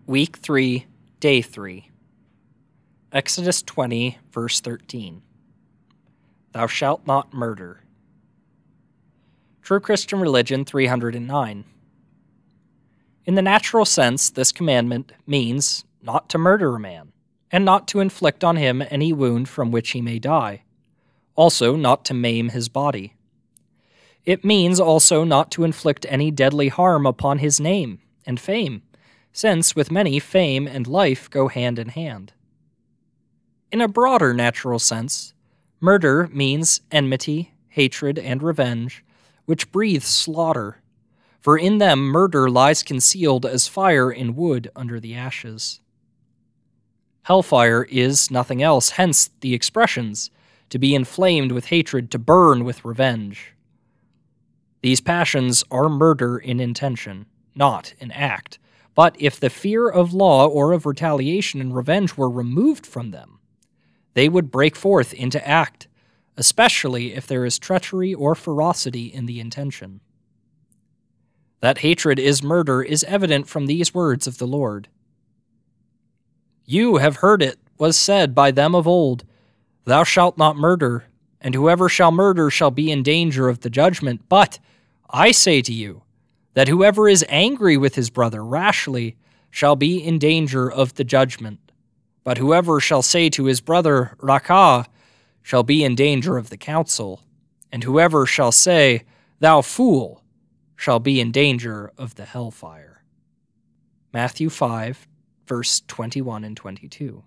Week 3, Day 3. Exodus 20, verse 13. Thou shalt not murder. True Christian Religion 309. In the natural sense, this commandment means not to murder a man, and not to inflict on him any wound from which he may die. Also, not to maim his body. It means also not to inflict any deadly harm upon his name and fame, since with many fame and life go hand in hand. In a broader natural sense, murder means enmity, hatred, and revenge, which breathe slaughter, for in them murder lies concealed as fire in wood under the ashes. Hellfire is nothing else, hence the expressions, to be inflamed with hatred, to burn with revenge. These passions are murder in intention, not in act. But if the fear of law or of retaliation and revenge were removed from them, they would break forth into act, especially if there is treachery or ferocity in the intention. That hatred is murder is evident from these words of the Lord. You have heard it was said by them of old, Thou shalt not murder, and whoever shall murder shall be in danger of the judgment. But I say to you, that whoever is angry with his brother rashly shall be in danger of the judgment. But whoever shall say to his brother, Rakah, shall be in danger of the council. And whoever shall say, Thou fool, shall be in danger of the hellfire. Matthew 5, verse 21 and 22.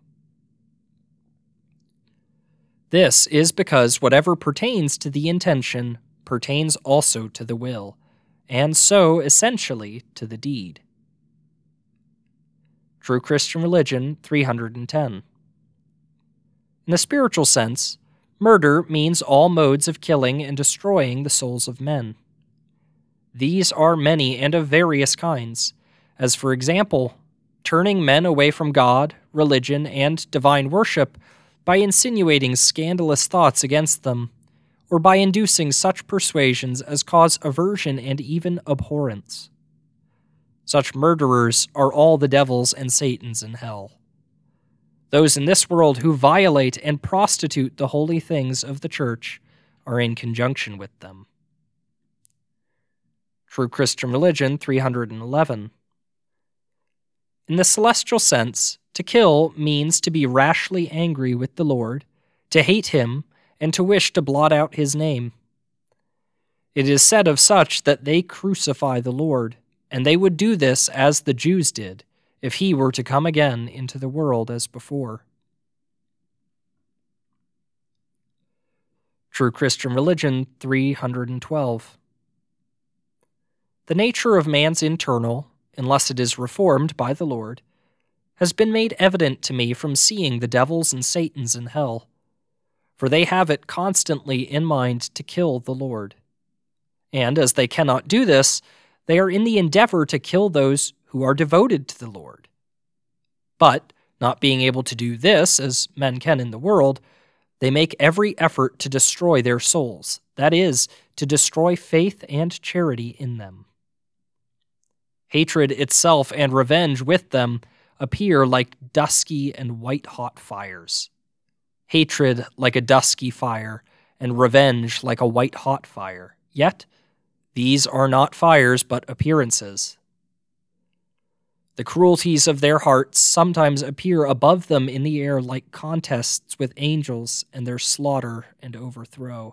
This is because whatever pertains to the intention pertains also to the will, and so, essentially, to the deed. True Christian Religion 310. In the spiritual sense, murder means all modes of killing and destroying the souls of men. These are many and of various kinds, as for example, turning men away from God, religion, and divine worship by insinuating scandalous thoughts against them, or by inducing such persuasions as cause aversion and even abhorrence. Such murderers are all the devils and Satans in hell. Those in this world who violate and prostitute the holy things of the Church are in conjunction with them. True Christian Religion 311. In the celestial sense, to kill means to be rashly angry with the Lord, to hate him, and to wish to blot out his name. It is said of such that they crucify the Lord, and they would do this as the Jews did, if he were to come again into the world as before. True Christian Religion 312. The nature of man's internal, unless it is reformed by the Lord, has been made evident to me from seeing the devils and Satans in hell, for they have it constantly in mind to kill the Lord. And as they cannot do this, they are in the endeavor to kill those who are devoted to the Lord. But, not being able to do this, as men can in the world, they make every effort to destroy their souls, that is, to destroy faith and charity in them. Hatred itself and revenge with them appear like dusky and white-hot fires. Hatred like a dusky fire, and revenge like a white-hot fire. Yet, these are not fires but appearances. The cruelties of their hearts sometimes appear above them in the air like contests with angels and their slaughter and overthrow.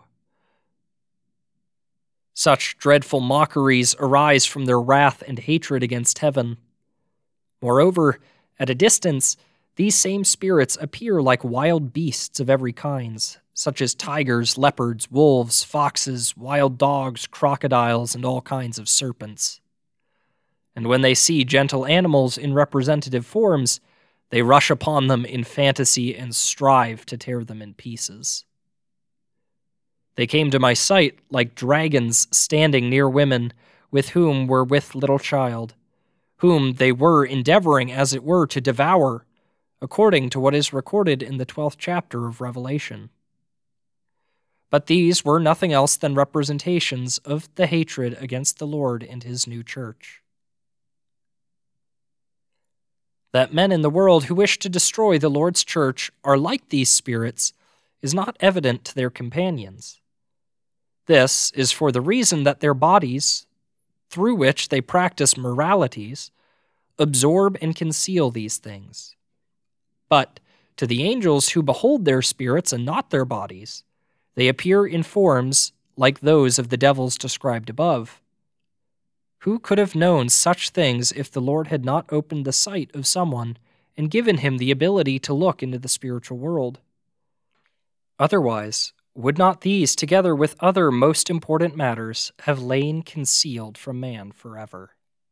Such dreadful mockeries arise from their wrath and hatred against heaven. Moreover, at a distance, these same spirits appear like wild beasts of every kind, such as tigers, leopards, wolves, foxes, wild dogs, crocodiles, and all kinds of serpents. And when they see gentle animals in representative forms, they rush upon them in fantasy and strive to tear them in pieces. They came to my sight like dragons standing near women, with whom were with little child, whom they were endeavoring, as it were, to devour, according to what is recorded in the 12th chapter of Revelation. But these were nothing else than representations of the hatred against the Lord and his new church. That men in the world who wish to destroy the Lord's church are like these spirits is not evident to their companions. This is for the reason that their bodies, through which they practice moralities, absorb and conceal these things. But to the angels who behold their spirits and not their bodies, they appear in forms like those of the devils described above. Who could have known such things if the Lord had not opened the sight of someone and given him the ability to look into the spiritual world? Otherwise, would not these, together with other most important matters, have lain concealed from man forever?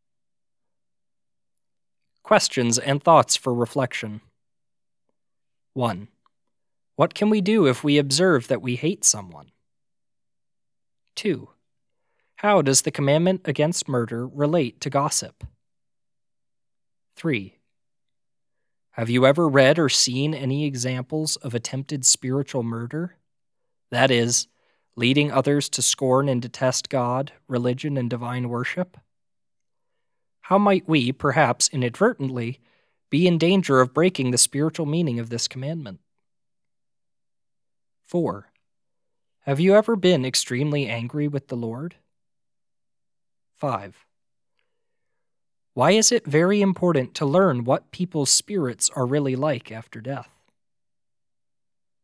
Questions and thoughts for reflection. 1. What can we do if we observe that we hate someone? 2. How does the commandment against murder relate to gossip? 3. Have you ever read or seen any examples of attempted spiritual murder? That is, leading others to scorn and detest God, religion, and divine worship? How might we, perhaps inadvertently, be in danger of breaking the spiritual meaning of this commandment? 4. Have you ever been extremely angry with the Lord? 5. Why is it very important to learn what people's spirits are really like after death?